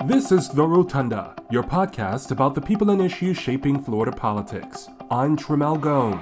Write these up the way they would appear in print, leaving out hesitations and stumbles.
This is The Rotunda, your podcast about the people and issues shaping Florida politics. I'm Tramel Gomes.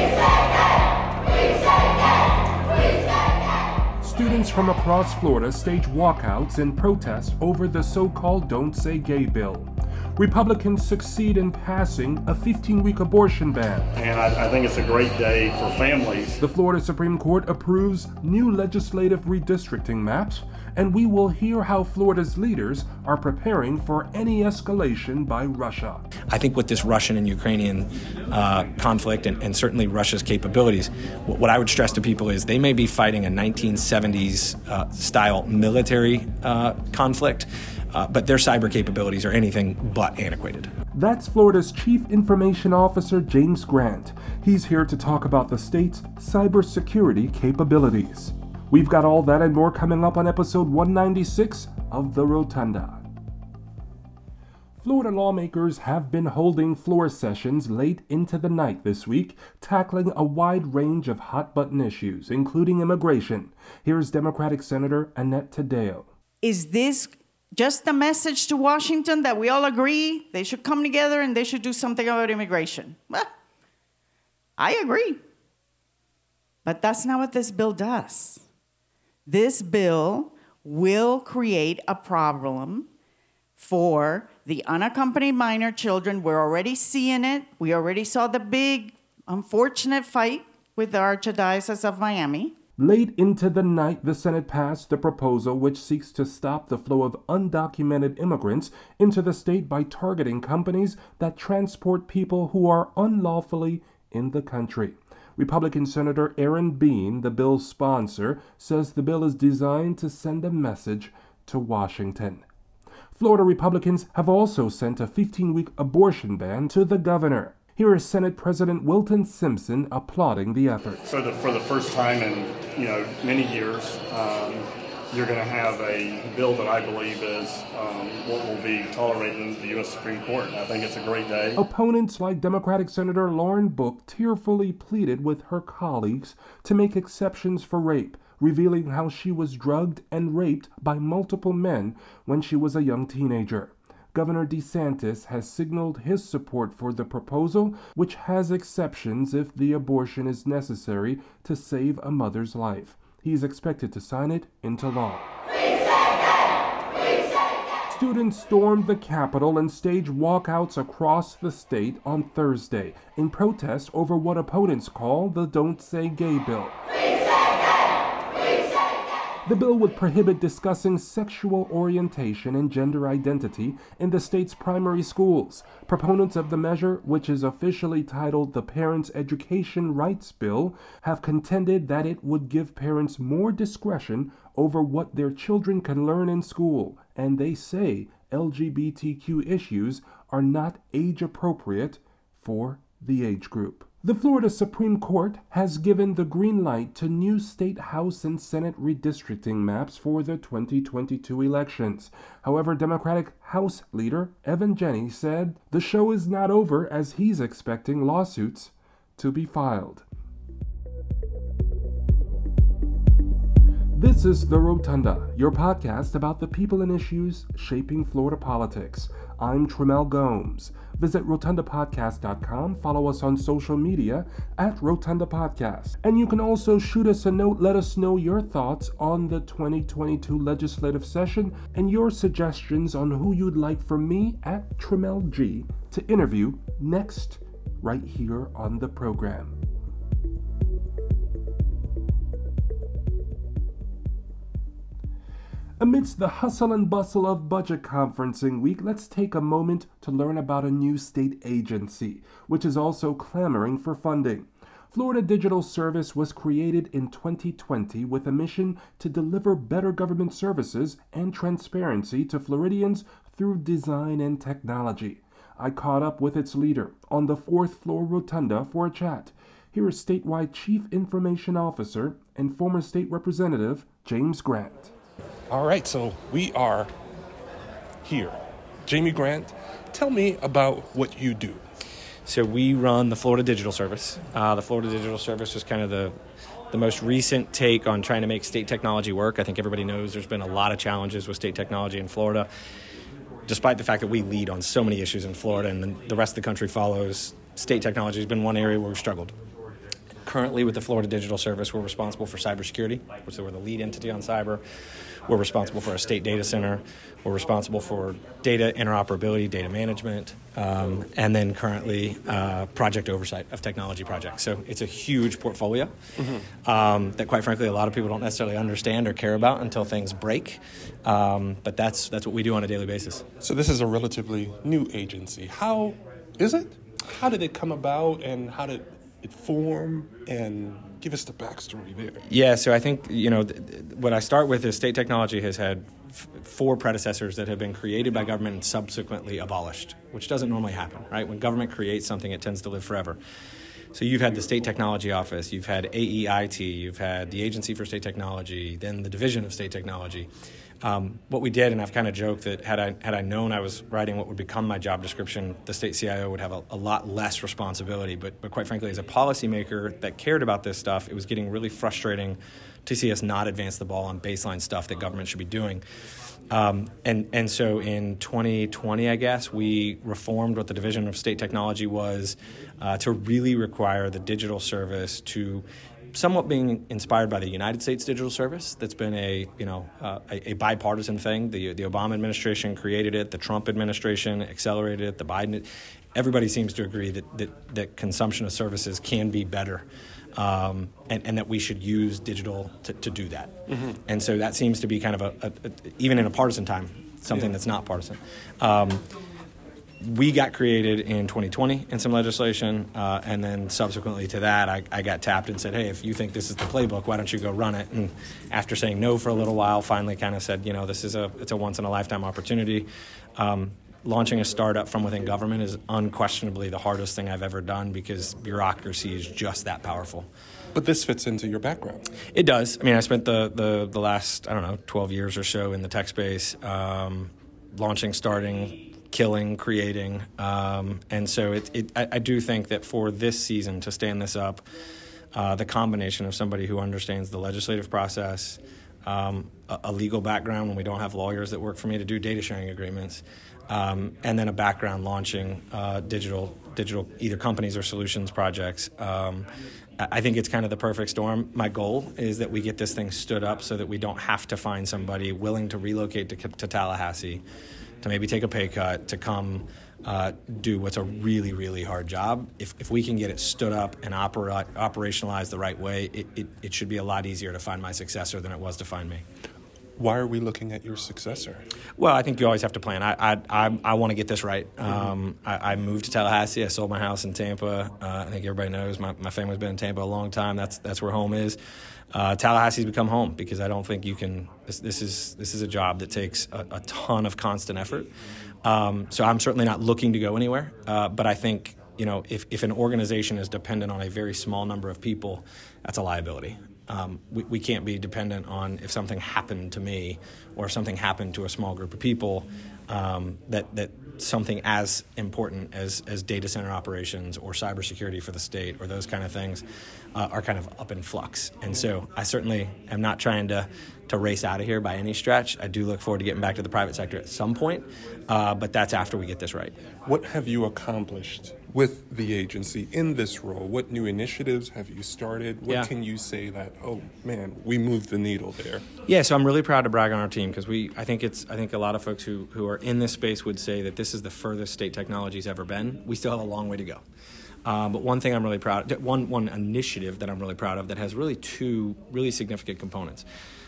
Students from across Florida stage walkouts in protest over the so-called Don't Say Gay bill. Republicans succeed in passing a 15-week abortion ban. And I think it's a great day for families. The Florida Supreme Court approves new legislative redistricting maps, and we will hear how Florida's leaders are preparing for any escalation by Russia. I think with this Russian and Ukrainian conflict and certainly Russia's capabilities, what I would stress to people is they may be fighting a 1970s style military conflict, but their cyber capabilities are anything but antiquated. That's Florida's Chief Information Officer, James Grant. He's here to talk about the state's cybersecurity capabilities. We've got all that and more coming up on episode 196 of The Rotunda. Florida lawmakers have been holding floor sessions late into the night this week, tackling a wide range of hot-button issues, including immigration. Here's Democratic Senator Annette Taddeo. Is this just a message to Washington that we all agree they should come together and they should do something about immigration? Well, I agree. But that's not what this bill does. This bill will create a problem for the unaccompanied minor children. We're already seeing it. We already saw the big, unfortunate fight with the Archdiocese of Miami. Late into the night, the Senate passed the proposal which seeks to stop the flow of undocumented immigrants into the state by targeting companies that transport people who are unlawfully in the country. Republican Senator Aaron Bean, the bill's sponsor, says the bill is designed to send a message to Washington. Florida Republicans have also sent a 15-week abortion ban to the governor. Here is Senate President Wilton Simpson applauding the effort. So for the first time in many years, you're going to have a bill that I believe is what will be tolerated in the U.S. Supreme Court. I think it's a great day. Opponents like Democratic Senator Lauren Book tearfully pleaded with her colleagues to make exceptions for rape, revealing how she was drugged and raped by multiple men when she was a young teenager. Governor DeSantis has signaled his support for the proposal, which has exceptions if the abortion is necessary to save a mother's life. He is expected to sign it into law. Students stormed the Capitol and staged walkouts across the state on Thursday in protest over what opponents call the Don't Say Gay bill. The bill would prohibit discussing sexual orientation and gender identity in the state's primary schools. Proponents of the measure, which is officially titled the Parents' Education Rights Bill, have contended that it would give parents more discretion over what their children can learn in school, and they say LGBTQ issues are not age-appropriate for the age group. The Florida Supreme Court has given the green light to new state House and Senate redistricting maps for the 2022 elections. However, Democratic House leader Evan Jennings said the show is not over as he's expecting lawsuits to be filed. This is The Rotunda, your podcast about the people and issues shaping Florida politics. I'm Tramel Gomes. Visit rotundapodcast.com, follow us on social media at Rotunda Podcast. And you can also shoot us a note, let us know your thoughts on the 2022 legislative session and your suggestions on who you'd like for me at Tramel G to interview next, right here on the program. Amidst the hustle and bustle of budget conferencing week, let's take a moment to learn about a new state agency, which is also clamoring for funding. Florida Digital Service was created in 2020 with a mission to deliver better government services and transparency to Floridians through design and technology. I caught up with its leader on the 4th floor rotunda for a chat. Here is statewide Chief Information Officer and former state representative James Grant. All right, so we are here. Jamie Grant, tell me about what you do. So we run the Florida Digital Service. The Florida Digital Service is kind of the most recent take on trying to make state technology work. I think everybody knows there's been a lot of challenges with state technology in Florida. despite the fact that we lead on so many issues in Florida and the rest of the country follows, state technology has been one area where we've struggled. Currently, with the Florida Digital Service, we're responsible for cybersecurity, which we're the lead entity on cyber. We're responsible for a state data center. We're responsible for data interoperability, data management, and then currently project oversight of technology projects. So it's a huge portfolio that, quite frankly, a lot of people don't necessarily understand or care about until things break. But that's what we do on a daily basis. So this is a relatively new agency. How is it? How did it come about, and how did it form? And give us the backstory there. Yeah, so I think, what I start with is state technology has had 4 predecessors that have been created by government and subsequently abolished, which doesn't normally happen, right? When government creates something, it tends to live forever. So you've had the State Technology Office, you've had AEIT, you've had the Agency for State Technology, then the Division of State Technology. What we did, and I've kind of joked that had I known I was writing what would become my job description, the state CIO would have a lot less responsibility. But quite frankly, as a policymaker that cared about this stuff, it was getting really frustrating to see us not advance the ball on baseline stuff that government should be doing. And so in 2020, I guess, we reformed what the Division of State Technology was to really require the digital service to, somewhat being inspired by the United States Digital Service. That's been a bipartisan thing. The Obama administration created it. The Trump administration accelerated it. The Biden, everybody seems to agree that consumption of services can be better, and that we should use digital to do that. Mm-hmm. And so that seems to be kind of even in a partisan time, something that's not partisan. We got created in 2020 in some legislation, and then subsequently to that, I got tapped and said, hey, if you think this is the playbook, why don't you go run it? And after saying no for a little while, finally kind of said, it's a once-in-a-lifetime opportunity. Launching a startup from within government is unquestionably the hardest thing I've ever done because bureaucracy is just that powerful. But this fits into your background. It does. I mean, I spent the last, 12 years or so in the tech space, launching, starting, killing, creating, and so I do think that for this season to stand this up, the combination of somebody who understands the legislative process, a legal background when we don't have lawyers that work for me to do data sharing agreements, and then a background launching digital either companies or solutions projects. I think it's kind of the perfect storm. My goal is that we get this thing stood up so that we don't have to find somebody willing to relocate to Tallahassee, to maybe take a pay cut, to come do what's a really, really hard job. If we can get it stood up and operationalized the right way, it should be a lot easier to find my successor than it was to find me. Why are we looking at your successor? Well, I think you always have to plan. I want to get this right. I moved to Tallahassee. I sold my house in Tampa. I think everybody knows my family's been in Tampa a long time. That's where home is. Tallahassee's become home because I don't think you can. This is a job that takes a ton of constant effort. So I'm certainly not looking to go anywhere. But I think if an organization is dependent on a very small number of people, that's a liability. We can't be dependent on if something happened to me or if something happened to a small group of people, that something as important as data center operations or cybersecurity for the state or those kind of things are kind of up in flux. And so I certainly am not trying to race out of here by any stretch. I do look forward to getting back to the private sector at some point, but that's after we get this right. What have you accomplished with the agency in this role? What new initiatives have you started? What can you say that, oh man, we moved the needle there? Yeah, so I'm really proud to brag on our team because I think a lot of folks who are in this space would say that this is the furthest state technology's ever been. We still have a long way to go. But one thing I'm really proud of, one initiative that I'm really proud of that has really 2 really significant components.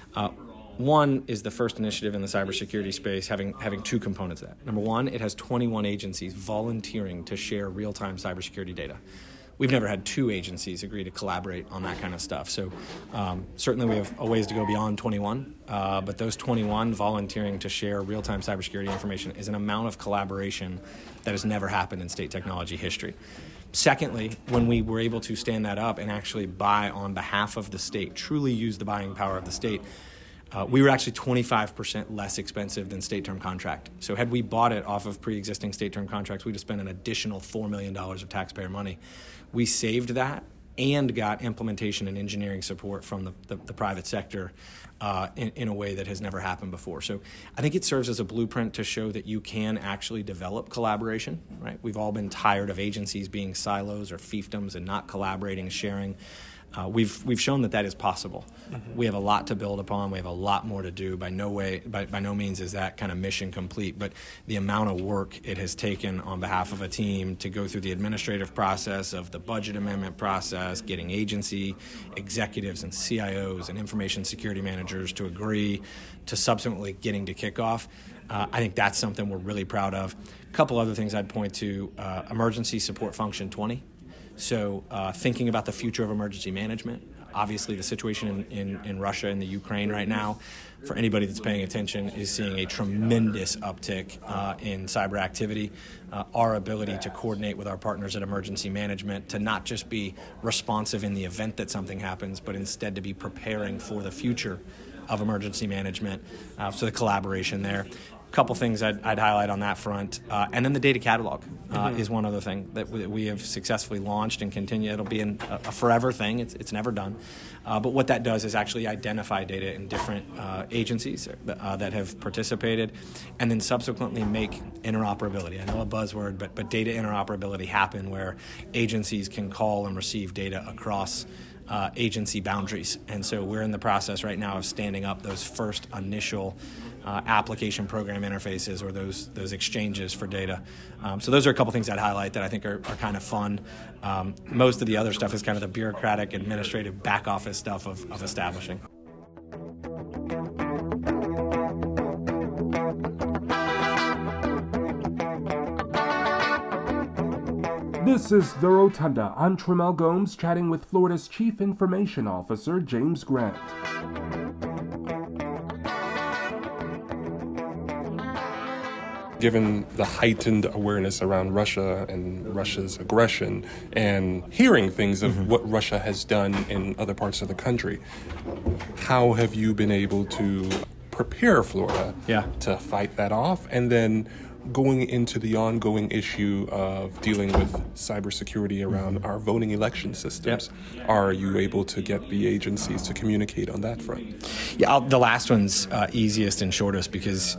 One is the first initiative in the cybersecurity space having 2 components of that. Number one, it has 21 agencies volunteering to share real-time cybersecurity data. We've never had 2 agencies agree to collaborate on that kind of stuff. So certainly we have a ways to go beyond 21, but those 21 volunteering to share real-time cybersecurity information is an amount of collaboration that has never happened in state technology history. Secondly, when we were able to stand that up and actually buy on behalf of the state, truly use the buying power of the state, we were actually 25% less expensive than state term contract. So had we bought it off of pre-existing state term contracts, we'd have spent an additional $4 million of taxpayer money. We saved that and got implementation and engineering support from the private sector in a way that has never happened before. So I think it serves as a blueprint to show that you can actually develop collaboration, right? We've all been tired of agencies being silos or fiefdoms and not collaborating, sharing. We've shown that is possible. Mm-hmm. We have a lot to build upon. We have a lot more to do. By no means is that kind of mission complete, but the amount of work it has taken on behalf of a team to go through the administrative process of the budget amendment process, getting agency executives and CIOs and information security managers to agree, to subsequently getting to kickoff. I think that's something we're really proud of. A couple other things I'd point to, Emergency Support Function 20. So thinking about the future of emergency management, obviously the situation in Russia and the Ukraine right now, for anybody that's paying attention, is seeing a tremendous uptick in cyber activity. Our ability to coordinate with our partners at emergency management to not just be responsive in the event that something happens, but instead to be preparing for the future of emergency management. So the collaboration there. Couple things I'd highlight on that front. And then the data catalog is one other thing that we have successfully launched and continue. It'll be a forever thing. It's never done. But what that does is actually identify data in different agencies that have participated and then subsequently make interoperability. I know a buzzword, but data interoperability happen where agencies can call and receive data across agency boundaries. And so we're in the process right now of standing up those first initial application program interfaces or those exchanges for data. So those are a couple things I'd highlight that I think are kind of fun. Most of the other stuff is kind of the bureaucratic, administrative, back office stuff of establishing. This is The Rotunda. I'm Tramel Gomes chatting with Florida's Chief Information Officer, James Grant. Given the heightened awareness around Russia and Russia's aggression and hearing things of what Russia has done in other parts of the country, how have you been able to prepare Florida to fight that off? And then going into the ongoing issue of dealing with cybersecurity around our voting election systems, are you able to get the agencies to communicate on that front? Yeah, the last one's easiest and shortest because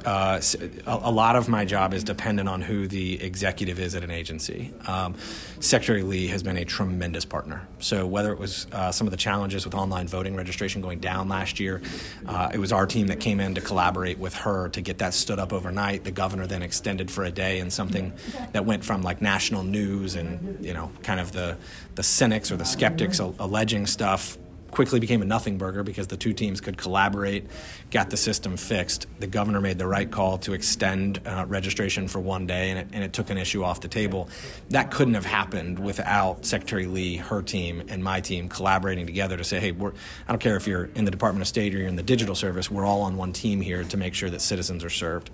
a lot of my job is dependent on who the executive is at an agency. Secretary Lee has been a tremendous partner. So whether it was some of the challenges with online voting registration going down last year, it was our team that came in to collaborate with her to get that stood up overnight. The governor then extended for a day, and something that went from like national news and kind of the cynics or the skeptics alleging stuff quickly became a nothing burger because the two teams could collaborate, got the system fixed. The governor made the right call to extend registration for one day, and it took an issue off the table. That couldn't have happened without Secretary Lee, her team, and my team collaborating together to say, hey, I don't care if you're in the Department of State or you're in the digital service, we're all on one team here to make sure that citizens are served.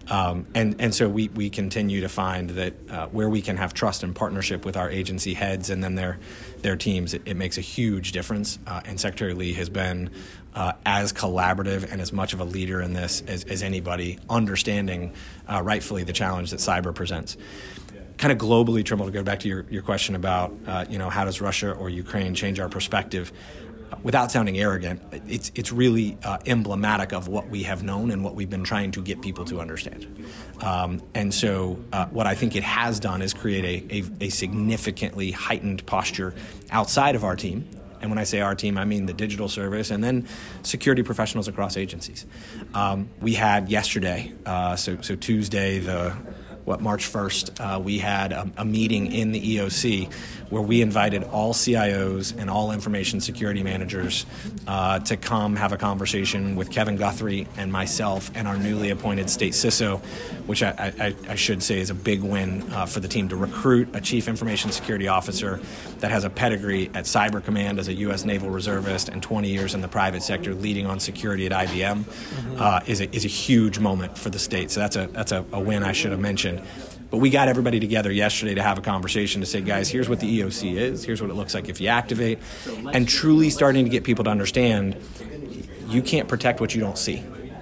And so we continue to find that where we can have trust and partnership with our agency heads and then their teams, it makes a huge difference. And Secretary Lee has been as collaborative and as much of a leader in this as anybody, understanding rightfully the challenge that cyber presents. Kind of globally, Trimble, to go back to your question about how does Russia or Ukraine change our perspective? Without sounding arrogant, it's really emblematic of what we have known and what we've been trying to get people to understand. And so what I think it has done is create a significantly heightened posture outside of our team. And when I say our team, I mean the digital service and then security professionals across agencies. We had yesterday, so Tuesday, March 1st, we had a meeting in the EOC where we invited all CIOs and all information security managers to come have a conversation with Kevin Guthrie and myself and our newly appointed state CISO, which I should say is a big win for the team to recruit a chief information security officer that has a pedigree at Cyber Command as a U.S. Naval reservist and 20 years in the private sector leading on security at IBM is a huge moment for the state. So that's a win I should have mentioned. But we got everybody together yesterday to have a conversation to say, guys, here's what the EOC is, here's what it looks like if you activate, and truly starting to get people to understand you can't protect what you don't see.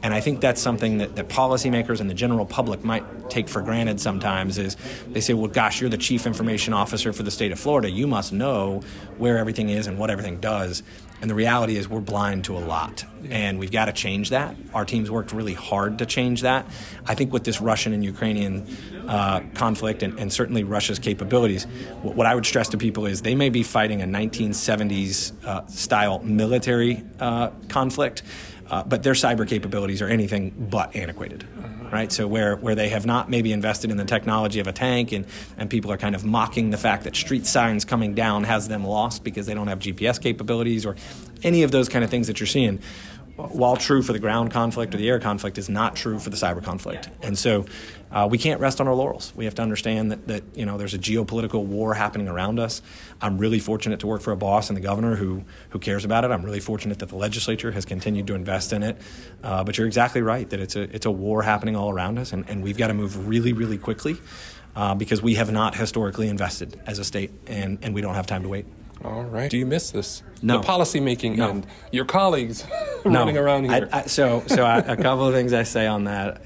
And I think that's something that policymakers and the general public might take for granted sometimes is they say, well, gosh, you're the chief information officer for the state of Florida. You must know where everything is and what everything does. And the reality is we're blind to a lot, and we've got to change that. Our team's worked really hard to change that. I think with this Russian and Ukrainian conflict and certainly Russia's capabilities, what I would stress to people is they may be fighting a 1970s style military conflict, but their cyber capabilities are anything but antiquated. Right, so where they have not maybe invested in the technology of a tank and people are kind of mocking the fact that street signs coming down has them lost because they don't have GPS capabilities or any of those kind of things that you're seeing, while true for the ground conflict or the air conflict, is not true for the cyber conflict. And so we can't rest on our laurels. We have to understand that there's a geopolitical war happening around us. I'm really fortunate to work for a boss and the governor who cares about it. I'm really fortunate that the legislature has continued to invest in it. But you're exactly right that it's a war happening all around us, and we've got to move really, really quickly because we have not historically invested as a state, and we don't have time to wait. All right. Do you miss this? No. The policymaking No. and your colleagues running around here. So a couple of things I say on that.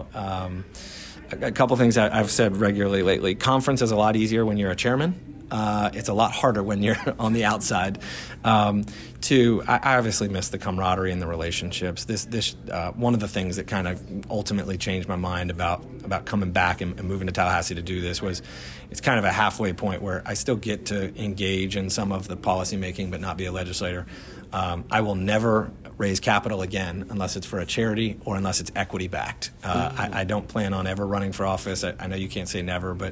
A couple of things I've said regularly lately. Conference is a lot easier when you're a chairman. It's a lot harder when you're on the outside. I obviously miss the camaraderie and the relationships. This one of the things that kind of ultimately changed my mind about coming back and moving to Tallahassee to do this was it's kind of a halfway point where I still get to engage in some of the policy making but not be a legislator. I will never raise capital again unless it's for a charity or unless it's equity backed. I don't plan on ever running for office. I know you can't say never, but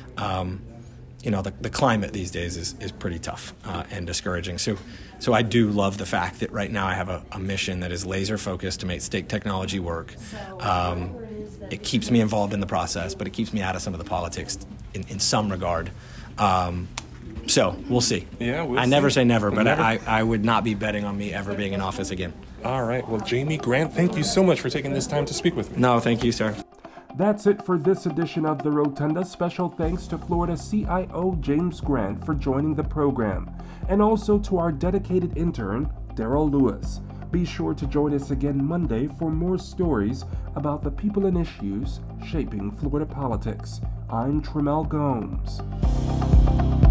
the climate these days is pretty tough and discouraging. So I do love the fact that right now I have a mission that is laser focused to make state technology work. It keeps me involved in the process, but it keeps me out of some of the politics in some regard. So we'll see. Yeah, I never say never, but I would not be betting on me ever being in office again. All right. Well, Jamie Grant, thank you so much for taking this time to speak with me. No, thank you, sir. That's it for this edition of The Rotunda. Special thanks to Florida CIO James Grant for joining the program, and also to our dedicated intern, Daryl Lewis. Be sure to join us again Monday for more stories about the people and issues shaping Florida politics. I'm Tremel Gomes.